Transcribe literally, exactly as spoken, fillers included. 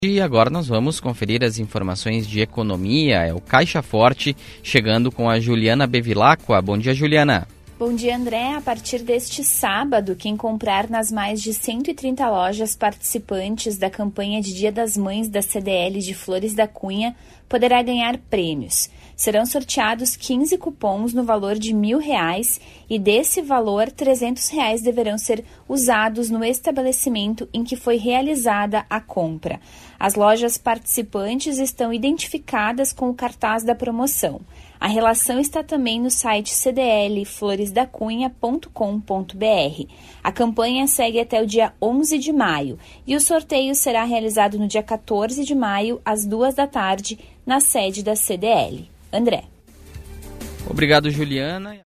E agora nós vamos conferir as informações de economia. É o Caixa Forte chegando com a Juliana Bevilacqua. Bom dia, Juliana. Bom dia, André. A partir deste sábado, quem comprar nas mais de cento e trinta lojas participantes da campanha de Dia das Mães da C D L de Flores da Cunha poderá ganhar prêmios. Serão sorteados quinze cupons no valor de mil reais e desse valor, trezentos reais deverão ser usados no estabelecimento em que foi realizada a compra. As lojas participantes estão identificadas com o cartaz da promoção. A relação está também no site c d l flores da cunha ponto com ponto b r. A campanha segue até o dia onze de maio e o sorteio será realizado no dia quatorze de maio, às duas da tarde, na sede da C D L. André. Obrigado, Juliana.